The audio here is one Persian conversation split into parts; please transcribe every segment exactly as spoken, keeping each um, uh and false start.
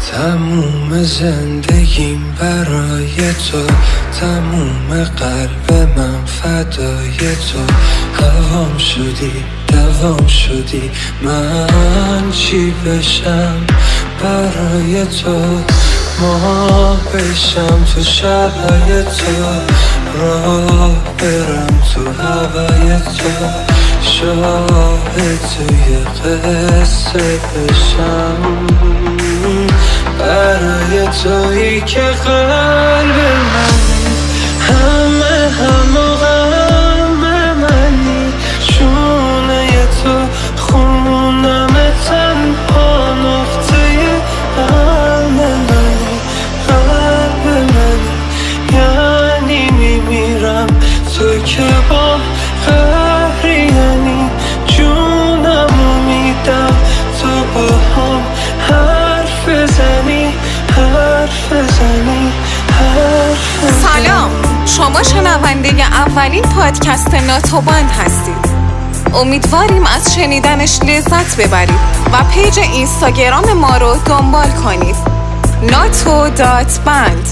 تموم زندگیم برای تو، تموم قلب من فدای تو. هوام شدی دوام شدی، من چی بشم برای تو؟ ما بشم تو شبای تو، راه برم تو هوای تو، شاهد توی قصه بشم برای تویی که قلب منی، همه هم و غم منی، شونه تو خونم تنها نقطه قلب منی، قلب منی، یعنی میمیرم تو که با قهری، یعنی جونمو میدم تو با هم حرف بزنی، حرف بزنی، حرف بزنی. سلام، شما شنونده اولین پادکست ناتوباند هستید. امیدواریم از شنیدنش لذت ببرید و پیج اینستاگرام ما رو دنبال کنید. ناتو دات بند.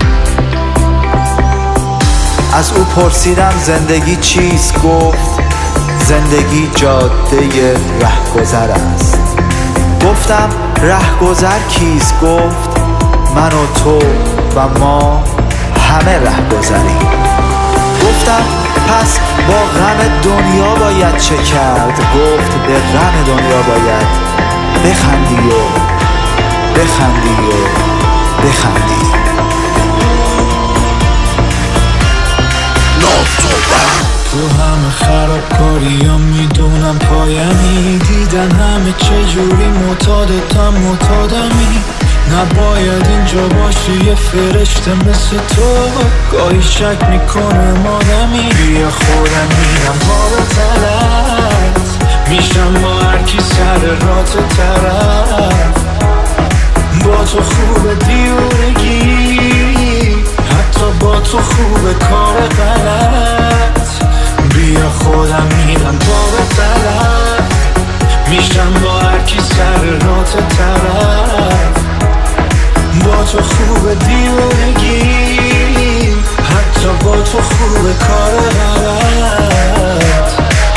از او پرسیدم زندگی چیست؟ گفت زندگی جاده رهگذر است. گفتم رهگذر کیست؟ گفت من و تو و ما همه رهگذریم. گفتم پس با غم دنیا باید چه کرد؟ گفت به غم دنیا باید بخندی و بخندی و بخندی. تو همه خرابکاری ها میدونم پایمی، دیدن همه چجوری معتادتم معتادمی. نباید اینجا باشی یه فرشته مثل تو، گاهی شک میکنم آدمی. بیا خودم میرم بالاترت، میشم با هرکی سر راه تو طرف. با تو خوبه دیونگی، حتی با تو خوبه کار غلط. بیا خودم میرم بالاترت، میشم با هرکی سر راه تو طرف. با تو خوبه دیونگی، حتی با تو خوبه کار غلط.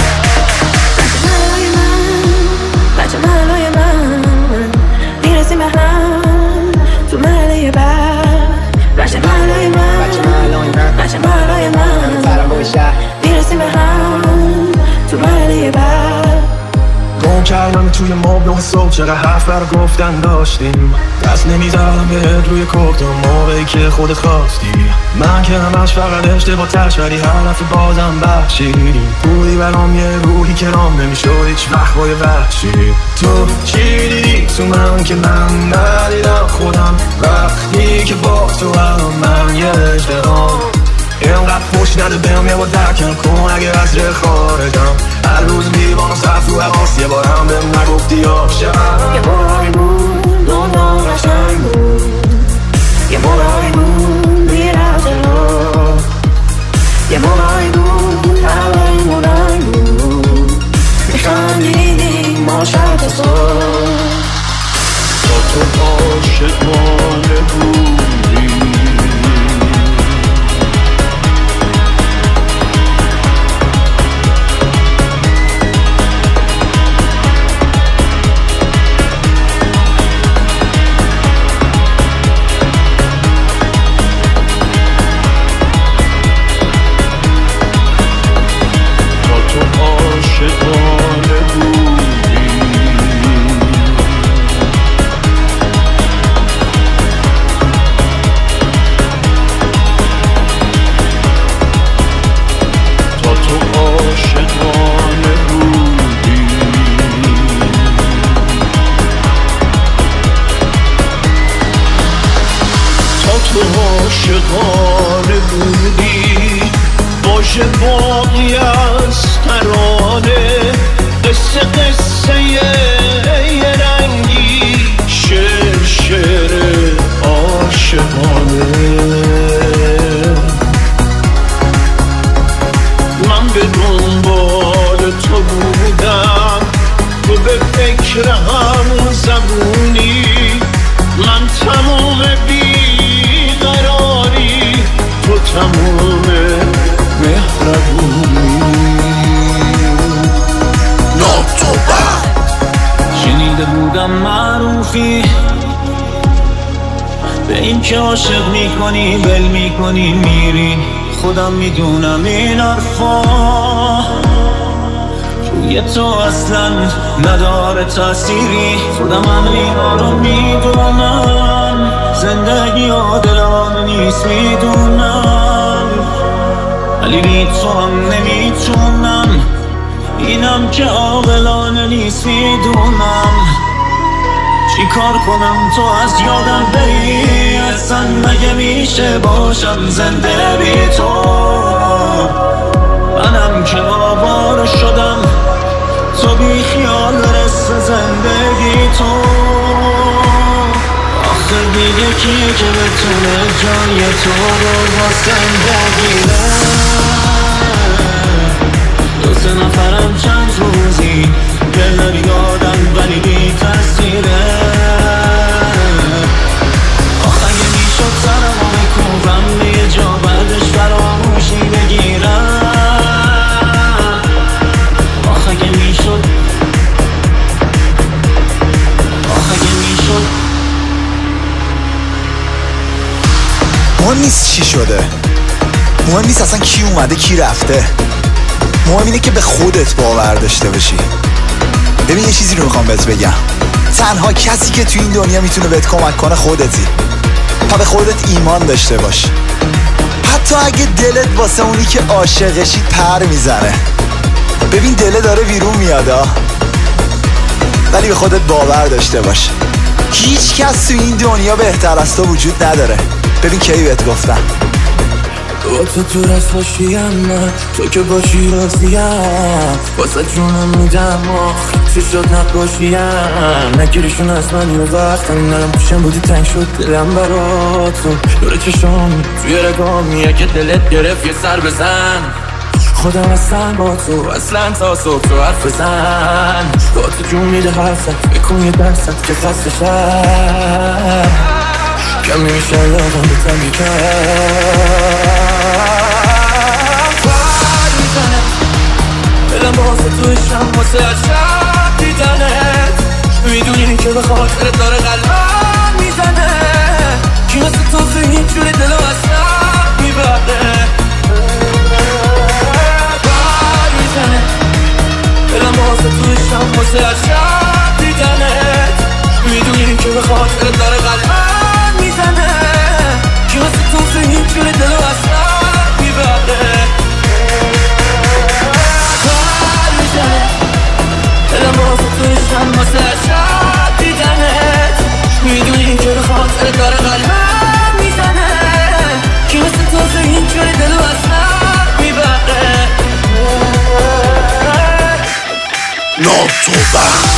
بچه من، بچه من، من میرسیم به هم تو محله بعد. بچه من، من، بچه من، من میرسیم به هم تو محله بعد. گم کردم توی مبل صبح، چقدر حرف برا گفتن داشتیم. دست نمیزدم بهت روی کوکتون موقعی که خودت خواستی. من که همش فقط اشتباه تش، ولی هر دفعه بازم بخشیدیم. بودی برام یه روحی که رام نمیشد هیچ وقت با یه وحشی. تو چی دیدی تو من که من ندیدم خودم، وقتی که با تو الان من یه اجدهام. اینقدر پشت نده بهم یه با درکم کن اگه از ره خارجم. هر روز دیوان و صف رو حواس، یه بارم بهم نگفتی عاشقم. یه بارایی بود دنیا قشنگ بود، یه بارایی بود میرفت جلو، یه بارایی بود همه این رنگ بود، میخندیدیم ما شب تا صبح. تا تو عاشقانه بودی، عاشقانه بودی. باشه باقی از ترانه، قصه قصه یه رنگی، شعر شعر عاشقانه. من به دنبال تو بودم، تو به فکر هم زبونی. من معروفی، به این که عاشق میکنی بل میکنی میری. خودم میدونم این حرفا روی تو اصلا نداره تأثیری. خودم هم اینا رو میدونم، زندگی عادلانه نیست میدونم، ولی بی تو هم نمیتونم. اینم که عاقلانه نیست میدونم. چی کار کنم تو از یادم بری؟ اصلا مگه میشه باشم زنده بی تو؟ منم که آواره شدم، تو بی خیال رس زندگی تو. آخه دیگه کیه که بتونه جای تو رو با زندگیره؟ دو سه نفرم چند روزی دل نمیدادن ولی بی تاثیره. آخه اگه میشد سرم رو بکوبم به یه جا بعدش فراموشی بگیرم. آخه اگه میشد، آخه اگه میشد. مهم نیست چی شده، مهم نیست اصلا کی اومده کی رفته، مهم اینه که به خودت باور داشته باشی. ببین یه چیزی رو میخوام بهت بگم، تنها کسی که تو این دنیا میتونه بهت کمک کنه خودتی. تا به خودت ایمان داشته باش، حتی اگه دلت واسه اونی که عاشقشی پر میزنه. ببین دلت داره بیرون میادا، ولی به خودت باور داشته باش. هیچ کس تو این دنیا بهتر از تو وجود نداره. ببین کی بهت گفتم با تو تو رست باشیم، تو که باشی راضیم، واسه جونم میدم آخ چی شد نباشیم. نگیریشون از من اینو وقتم نرم پوشم بودی تنگ شد دلم برا تو. دور چشام توی رگامی اگه دلت گرفت یه سر بزن. خودم اصلا با تو اصلا تا صبح تو حرف بزن. با تو جون میده حرفت بکن یه درست که خسته شد کم نمیشه یادم به تنگی کرد. دلم واسه توشم واسه هر شب دیدنت. میدونی که به خاطرت داره قلبم میزنه. کی مثل تو تو این جوری دلو اصلا میبره. بر میزنه دلم واسه توشم واسه هر شب دیدنت. میدونی که به خاطرت داره قلبم میزنه. کی مثل تو تو این جوری دلو اصلا میبره. دلم واسه توشم واسه شب دیدنت. میدونی که به خاطر داره قلبم میزنه. کی مثل تو تو اینجوری دلو اصلا میبره. ناتوبه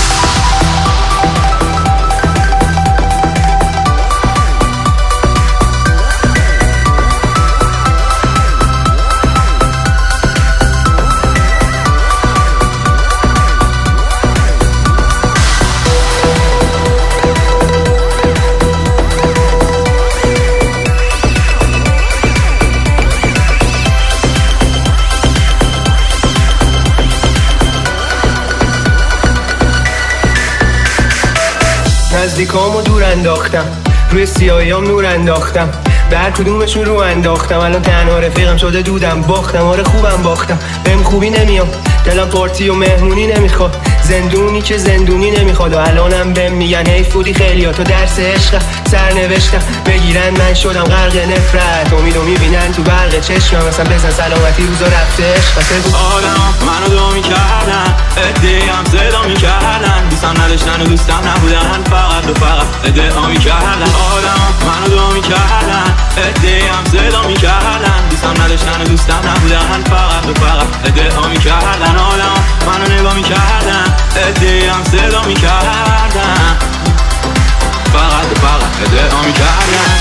نزدیکامو دور انداختم، روی سیاهیام نور انداختم، به هر کدومشون رو انداختم. الان تنها رفیقم شده دودم باختم. آره خوبم باختم، بهم خوبی نمیام، دلم پارتی و مهمونی نمیخواد، زندونی که زندونی نمیخواد. و الانم بهم میگن حیف بودی خیلی ها تو درس عشق سر نوشتم بگیرن من شدم غرق نفرت. امیدو میبینن تو برق چشمم، مثلا بزن سلامتی روزا رفته عشق. آدم منو دو میکردن، ادهی هم صدا میکردن، دوستم نداشتن و دوستم نبودن، فقط و فقط ادعا میکردن. آدم منو دو میکردن، ادهی هم صدا میکردن، دوستم نداشتن و دوستم نبودن، فقط و فقط ادعا میکردن. آدم منو نگاه میکردن، ادهی هم صدا میکردن، فقط و فقط ادعا میکردن.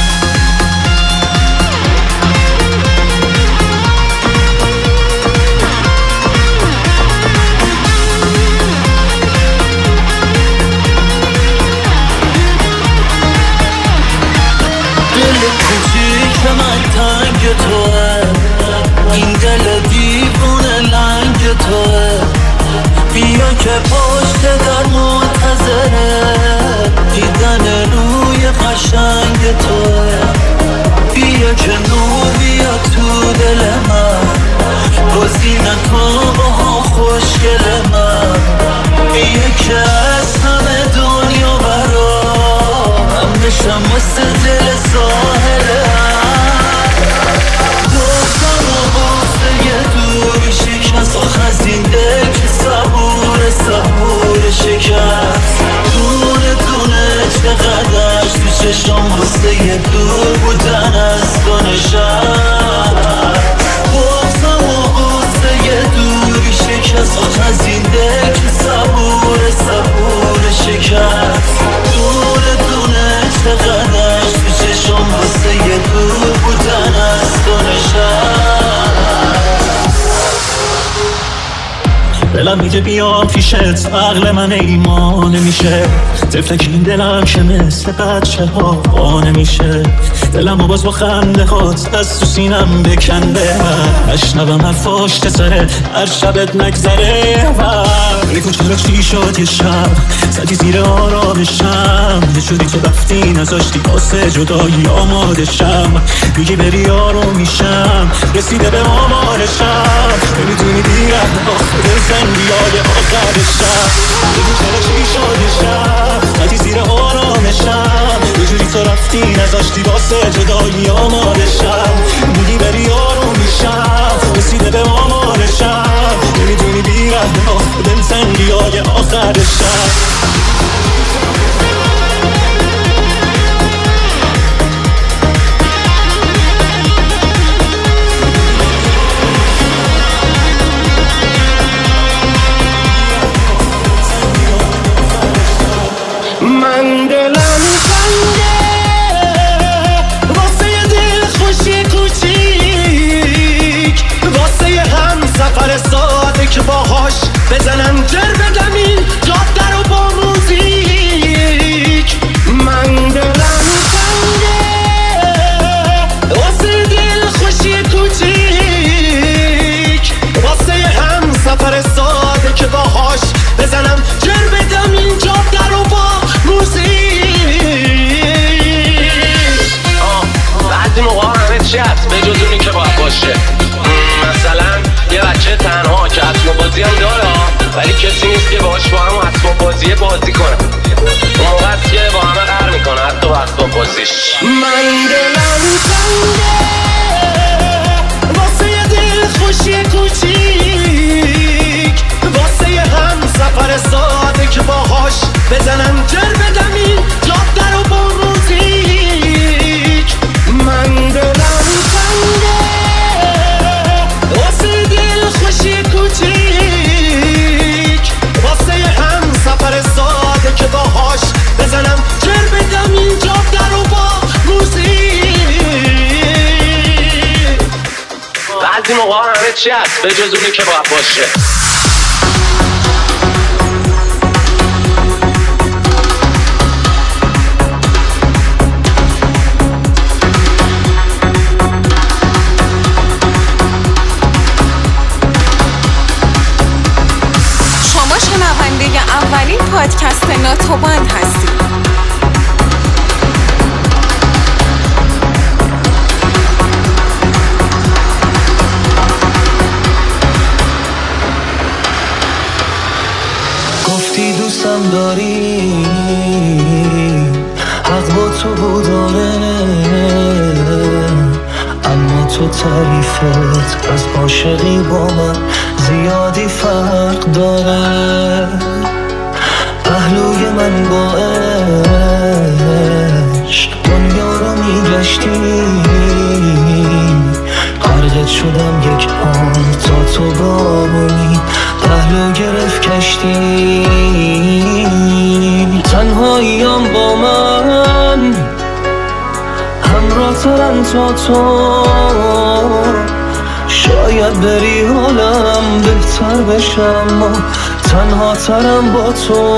دل کوچیک من تنگ توه، این دل دیوونه لنگ توه. بیا که پشت در منتظره، دیدن روی قشنگ توه. بیا کنار بیا تو دل من، بازی نکن باها خوشگل من. بیا که از همه دنیا برام هم بشم واسه دل ساحلم. گفتم و واسه یه دوری شکست آخ از این دل که صبور صبور شکست. دونه دونه چقدرش تو چشم واسه یه دور بودن از کنشم. گفتم و واسه یه دوری شکست آخ از این دل که صبور صبور شکست. دونه دونه چقدرش تو چشم واسه یه دور بودن از کنشم. دلم میگه بیا پیشت، عقل من ایمان نمیشه. طفلک این دلم که مثل بچه ها با نمیشه. دلم و باز با خنده هات از تو سینم بکنده. اشنبم حرفاش تسره هر شبت نگذره. ریکن چرا چی شد یه شب زدی زیر آرامشم. یه جوری تو رفتی نذاشتی واسه جدایی آماده شم. میگی بری آروم میشم رسیده به آمارشم. نمیدونی دیگه آخر زندگی آخر شب. ریکن چرا چی شد یه شب زدی زیر آرامشم. یه جوری تو رفتی نذاشتی واسه جدایی آماده شم. میگی بری آروم میشم رسیده به آمارشم. نمیدونی بیره آخر دل زندگی آخر شب. من دلم تنگه واسه یه دل خوشی کوچیک، واسه یه هم سفر ساده که باهاش بزنم جر بدم این جاده رو با موزیک. من دلم تنگه واسه یه دل خوشی کوچیک، واسه یه هم سفر ساده که باهاش بزنم جر بدم این جاده رو با بعضی موقع همه چی هست به جز اونی که باید باشه. مثلا یه بچه تنها که اسباب بازی هم داره ولی کسی نیست که باهاش با هم اسباب بازی بازی کنه. اون موقع هست که با همه قهر میکنه حتی با اسباب بازیش. من دلم تنگه واسه یه دل خوشی کوچیک، واسه یه هم سفر ساده که باهاش بزنم جر بدم این جاده رو با موزیک. من دلم تنگه واسه دل خوشی کوچیک، واسه یه هم سفر ساده که باهاش بزنم جر بدم این جاده رو با موزیک. بعضی موقع همه چی هست به جز اونی که باید باشه. اولین پادکست ناتوباند هستید. گفتی دوستم داری حق با تو بوداره، اما تو تعریفت از عاشقی با من زیادی فرق داره. پهلوی من با عشق دنیا رو میگشتی، غرقت شدم یک آن تا تو بابونی پهلو گرفت کشتی. تنهاییم با من همراه ترن تا تو، شاید بری حالم بهتر بشم و تنها ترم با تو.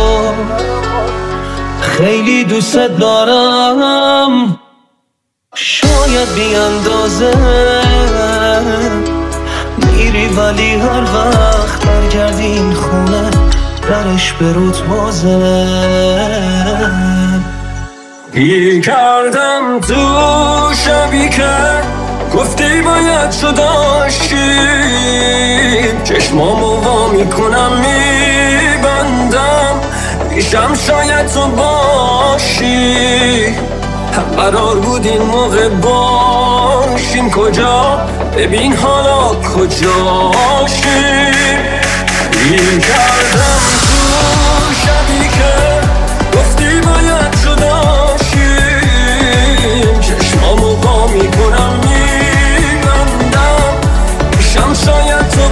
خیلی دوست دارم شاید بی اندازه، میری ولی هر وقت برگردی این خونه درش به روت بازم. گیر کردم تو شبی که گفتی باید تو داشتیم، چشمامو وا میکنم میبندم پیشم شاید تو باشی. هم قرار بود این موقع باشیم، کجا ببین حالا کجاشیم. گیر کردم تو شبی که گفتی باید تو داشتیم، چشمامو وا میکنم میبندم پیشم شاید تو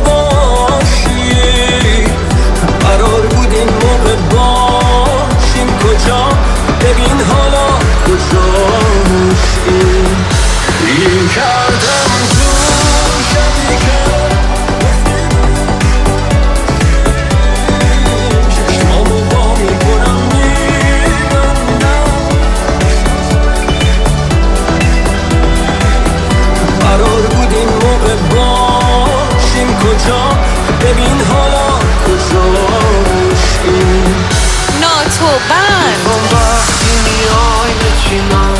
باشی. قرار بود این موقع باشیم، کجا ببین حالا کجاشیم. گیر کردم تو شبی که کجا ببین حالا کجاشیم. ناتو بند وقتی میای بچینم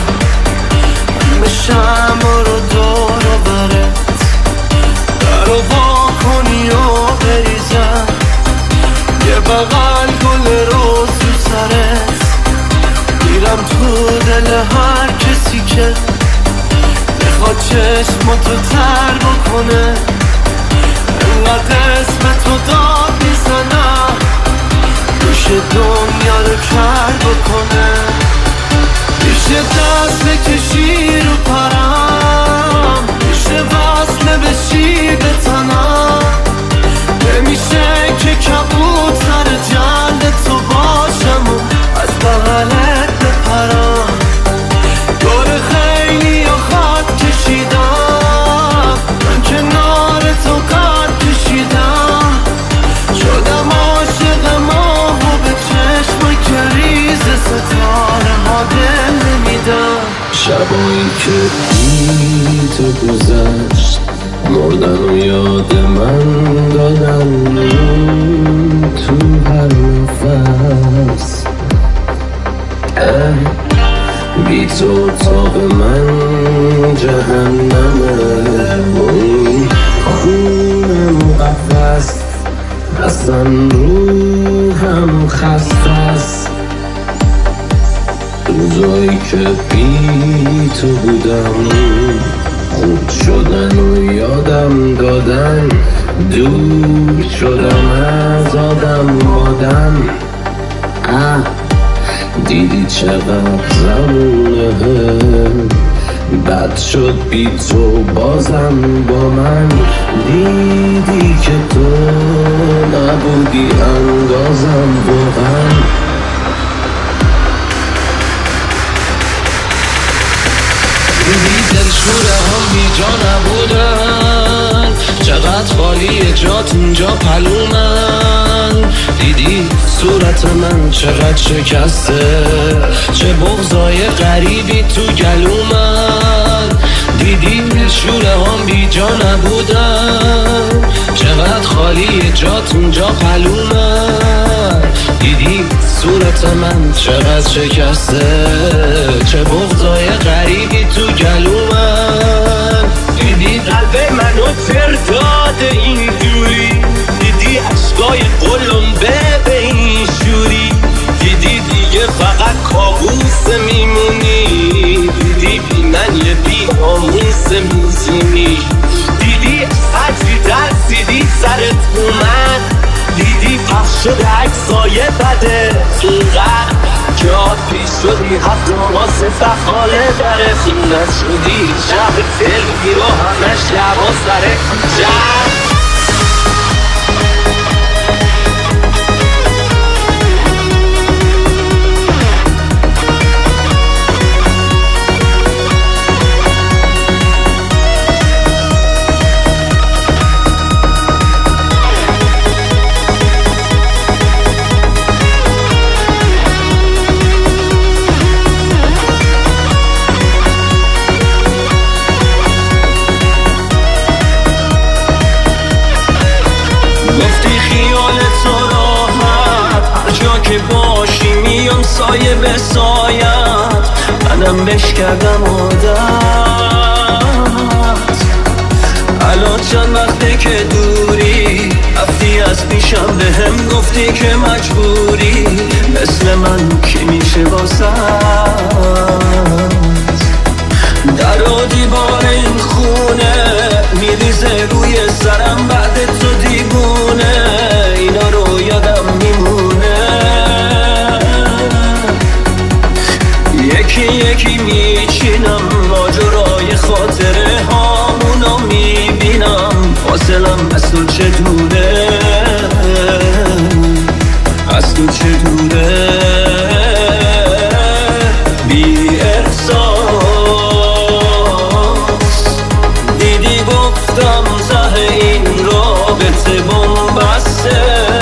بشم رو دور و برت، در رو با کنی و بریزم یه بغل گل روز تو سرت، میرم تو دل هر کسی که بخواد چشماتو تر بکنه، انقدر اسمتو داد میزنم میشه دنیا رو کر بکنه. میشه دست بکشی رو پرم، میشه وصله بشی به تنم، نمیشه که کبوتر جلد تو باشم و از بغلت بپرم. دور خیلی و خط کشیدم من کنار تو قد کشیدم، شدم عاشق ماه و به چشم کریز ستاره ها دل نمیدم. شبایی که بی تو گذشت مردن و یاد من دادن تو هر نفس، بی تو اتاق من جهنمه، اون خونم قفص اصلا روحم خسته است. روزایی که بی تو بودم خود شدن و یادم دادن، دور شدم از آدم آدم. اه دیدی چقدر زمونه بد شد بی تو بازم با من، دیدی که تو نبودی اندازم واقعا. دیدی دلشوره هم بی جا نبودن، چقدر خالیه جات اینجا پلومن. دیدی صورت من چقدر شکسته، چه بغضای غریبی تو گلومن. دیدی دلشوره هم بی جا نبودن، چقدر خالیه جات اینجا پلومن. دیدی صورت من چقدر شکسته، چه بغضای غریبی تو گلومن. دیدی قلب منو تر داده این دوری، دیدی عشقای قلمبه به این شوری، دیدی دیگه فقط کابوس میمونی، دیدی بی من یه بی آموس میزونی، دیدی عجی ترسیدی سرت اومد، دیدی پخش شده عکسای بده اینقدر که آد پیش شدی هفت نماز فخاله دره خونت شدی شب فیلمی رو همش لبا سره جد. سایه به سایت منم بش کردم عادت. الان چند وقته که دوری رفتی از پیشم، به هم گفتی که مجبوری مثل من کی میشه واسه در و دیوار این خونه میریزه روی سرم بعد تو دیوونه، اینا رو یادم میمونه. یکی یکی میچینم ماجرای خاطره هامونو میبینم، فاصلم از تو چه دوره، از تو چه دوره. بی احساس دیدی گفتم ته این رابطه بنبسته،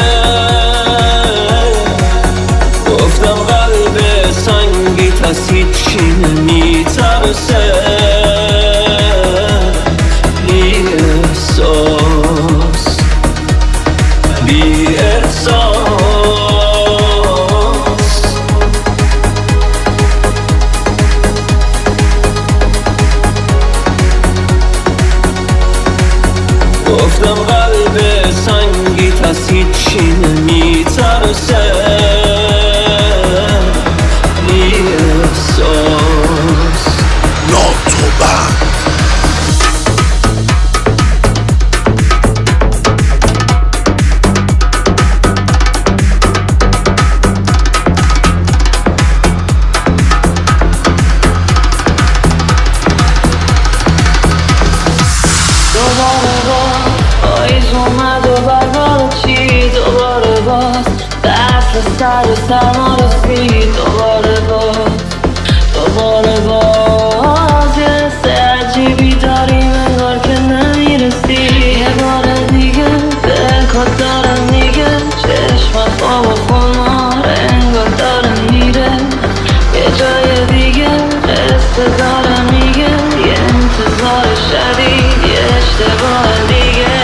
گفتم قلب سنگی از هیچی نمیترسه. بی احساس بی احساس گفتم قلب سنگی از هیچی نمیترسه. بی احساس ناتوبند. دوباره باز پاییز اومد و بردار چی، دوباره باز دست سر و سرما رسید، دوباره باز دوباره باز یه حس عجیبی داریم انگار که نمیرسی. یه بار دیگه دلکات دارم میگه چشمت خواب و خمار انگار داره میره یه جای دیگه، قصه داره میگه یه انتظار شدید یه اشتباه دیگه.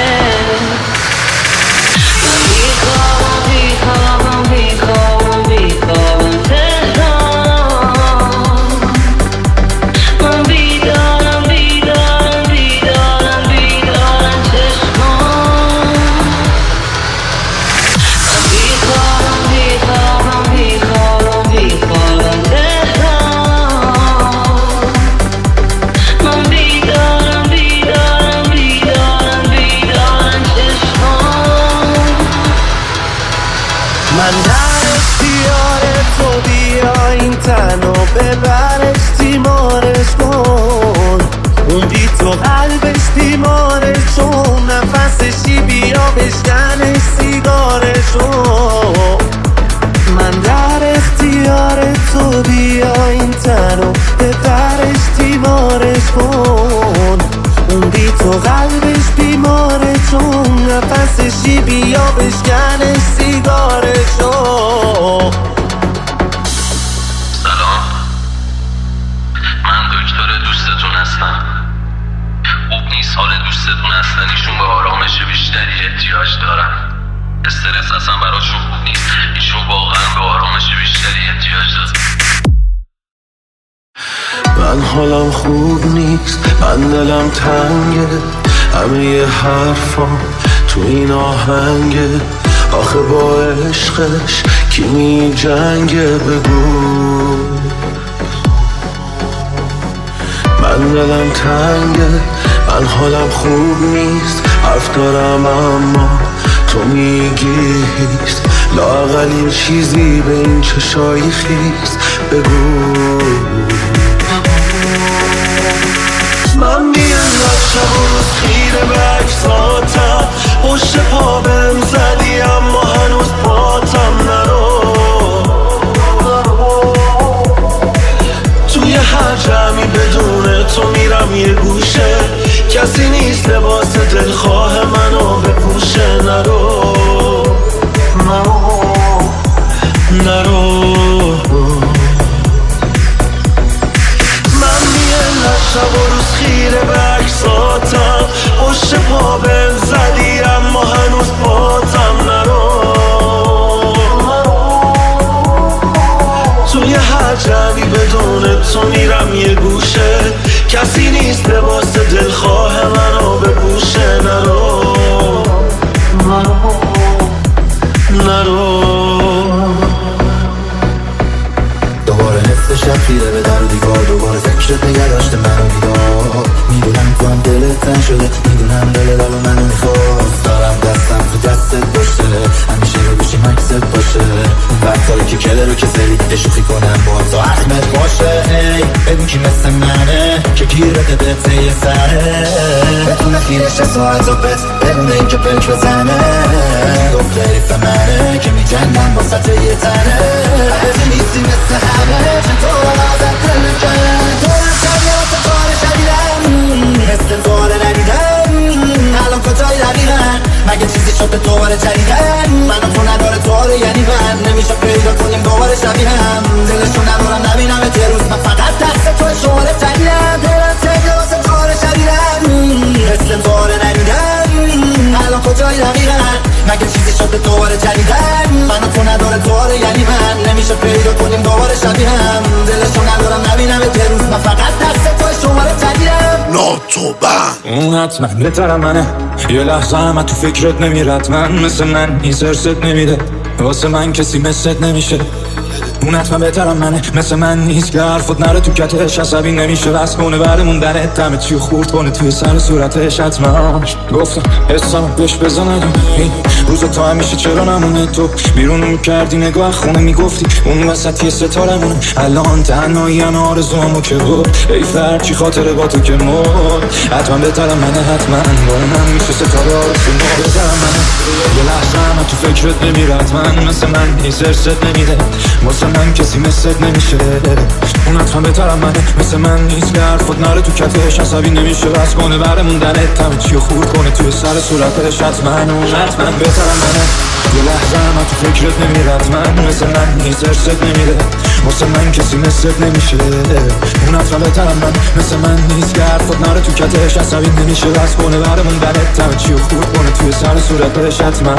من بیخوابم بیخوابم بیخوابم بیخوابم تهران، من بیدارم بیدارم بیدارم بیدارم چشمان. من بیخوابم بیخوابم بیخوابم بیخوابم تهران، من بیدارم بیدارم بیدارم بیدارم چشمان. من در اختیار تو بیا این تن و ببرش تیمارش کن، اون بی تو قلبش بیمارش چون نفسشی بیا بشکنش سیگارشو. من در اختیار تو بیا این تن و ببرش تیمارش کن، اون بی تو قلبش بیماره چون نفسشی بیا بشکنش سیگارشو. سلام، من دکتر دوستتون هستم. خوب نیست حال دوستتون هستن، ایشون به آرامش بیشتری احتیاج دارن. استرس اصلا براشون خوب نیست، ایشون واقعا به آرامش بیشتری احتیاج دارن. من حالم خوب نیست، من دلم تنگه، همه ی حرفام تو این آهنگه. آخه با عشقش کی می جنگه بگو. من دلم تنگه، من حالم خوب نیست، حرف دارم اما تو میگیست، لااقل یه چیزی به این چشای خیس بگو. من میانم شب و روز خیره به عکساتم، پشت پا بهم زدی اما هنوز پاتم نرو. توی هر جمعی بدون تو میرم یه گوشه، کسی نیست لباس دلخواه منو بپوشه. نرو نرو نرو. من میانم شب و روز خیره به عکساتم، پشت پا بهم زدی اما هنوز پاتم نرو. توی تو میرم یه گوشه، کسی نیست به واسه دلخواه منو بپوشه. نرو نرو دوباره نصف شب خیره به در و دیوار، دوباره فکرت نگه داشته منو بیدار. میدونم تو هم دلت تن شده، میدونم دل دلو منو میخواست. دارم دستم تو دستت باشه، همیشه رو گوشی مکست باشه. اون وقتایی که کله رو که سری اشوخی کنم با هم تا احمد باشه. ای ببین کی مثل منه که گیرت بهته یه سره، بتونه خیرش ساعت و بس بدونه این که پلک بزنه. گفت حریف منه که میجنم با سطح یه تنه، بزی نیستی مثل همه چون تو رو آزد دل کنه. تو هم شبیات کار شدیدم مثل دواره ندیدم، الان کجایی دقیقا مگه چیزی شد به دوباره جدیدن. من تو نداره دواره یعنی من نمیشه پیدا کنیم دوباره شبیه هم. دلشون ندارم نبینم یه روز من فقط دست تو شماره جدیدم. دلم تگه واسه دوباره شدیدم مثل دواره ندیدم، الان کجایی دقیقا مگه چیزی شد به دوباره جدیدن. من تو نداره دوباره یعنی من نمیشه پیدا کنیم دوباره شبیه هم. دلشون ندارم نبینم یه روز من فقط دست تو شماره جدیدم. ناتوبند اون حتما بهترم منه، یه لحظه هم تو فکرت نمیرد. من مثل من نیز ارست نمیده، واسه من کسی مثلت نمیشه. اون حتما بهترم منه، مثل من نیست که حرفت نره تو کتش. عصبی نمیشه بس کنه برمون درت دمه چی خورد کنه توی سر صورتش. حتما گفتم حسام بهش بزنم این روزا تو همیشه چرا نمونه. تو بیرون میکردی نگاه خونه میگفتی اون وسط یه ستاره مونه. الان تنهایی هم آرزوامو که بود ای فرد چی خاطره با تو که مرد. حتما بهترم منه، حتما باره من میشه ستاره آرزو ما. بهترم منه یه لحظه هم تو فکرت نمیرد. من مثل من نیست ارست نمیده، واسه من کسی مثلت نمیشه. اون حتما بهترم منه، مثل من نیست که حرفت نره تو کتش. عصبی نمیشه بس کنه برمون درت همه چی خورد کنه توی سر صورتش. حتما اون حتما بهترم منه، یه لحظه هم تو فکرت نمیرد. من مثل من نیست ارست نمیده، واسه من کسی مثلت نمیشه. اون حتما بهترم من، مثل من نیست که حرفت نره تو کتش. عصبی نمیشه بس کنه برمون درت همه چی خورد کنه توی سر صورتش. حتما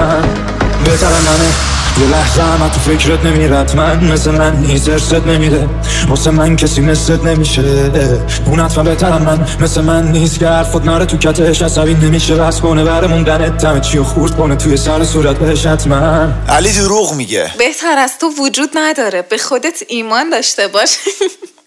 بهترم منه، یه لحظه هم تو فکرت نمیرد. من مثل من نیست ارست نمیده، واسه من کسی مثلت نمیشه. اون حتما بهترم من، مثل من نیست که حرفت نره تو کتش. عصبی نمیشه بس کنه برمون دنت همه چی خورد کنه توی سر صورتش. حتما علی دروغ میگه، بهتر از تو وجود نداره، به خودت ایمان داشته باش.